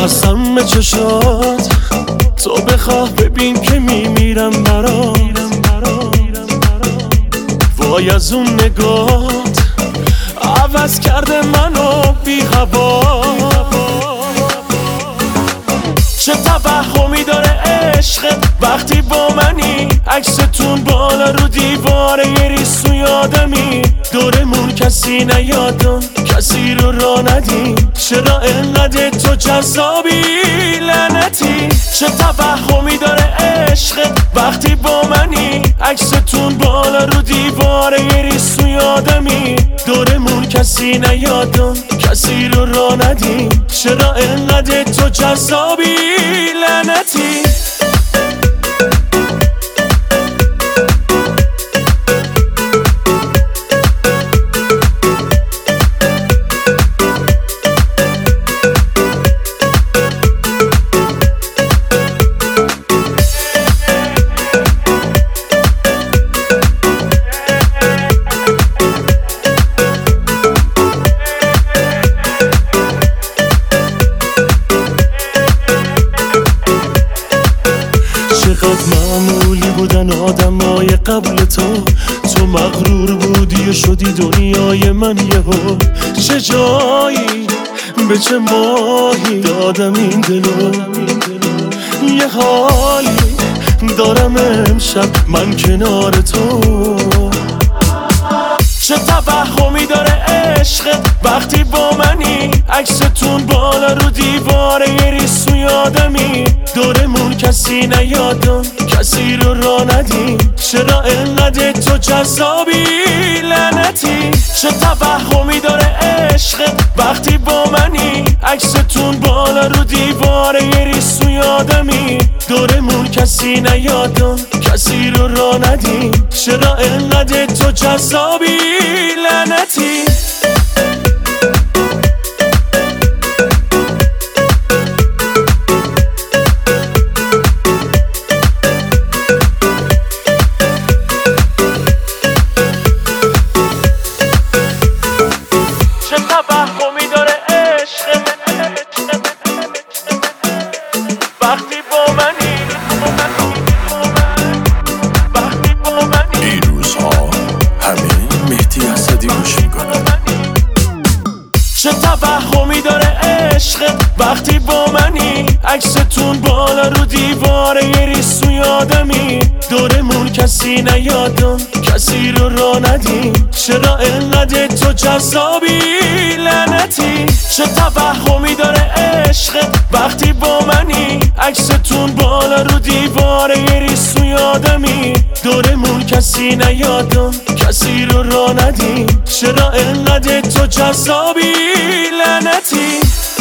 هستم به چشات، تو بخواه ببین که میمیرم برات. وای از اون نگات عوض کرده منو بی هوا. چه توهمی داره عشقت وقتی با منی، عکستون بالا رو دیواره یه ریسو یادمی. دورمون کسی نیادم، کسی رو راه ندیم، چرا انقدر تو جذابی لعنتی؟ چه توهمی داره عشقت وقتی با منی، عکستون بالا رو دیواره یه ریسو یادمی. دورمون کسی نیادم، کسی رو راه ندیم، چرا انقدر تو جذابی لعنتی؟ چقدر معمولی بودن آدمای قبل تو مغرور بودی و شدی دنیای من یهو. چه جایی به چه ماهی دادم این دلو، یه حالی دارم امشب من کنار تو. چه توهمی داره عشقت وقتی با منی، عکستون بالا رو دیواره یه ریسو یادمی. دورمون کسی نیادم، کسی رو راه ندیم، چرا انقدر تو جذابی لعنتی؟ چه توهمی داره عشقت وقتی با منی، عکستون بالا رو دیواره یه ریسو یادمی. دورمون کسی نیادم، کسی رو راه ندیم، چرا انقدر تو جذابی لعنتی؟ چه توهمی داره عشقت وقتی با منی، وقتی با منی. این روزها همه مهدی اسدی گوش میکنن. چه توهمی داره عشقت وقتی با منی، عکستون بالا رو دیواره یه ریسو یادمی. دورمون کسی نیادم، کسی رو راه ندیم، چرا انقدر تو جذابی لعنتی؟ چه توهمی داره عشقت وقتی با منی، عکستون بالا رو دیواره یه ریسو یادمی. دورمون کسی نیادم، کسی رو راه ندیم، چرا انقدر تو جذابی لعنتی؟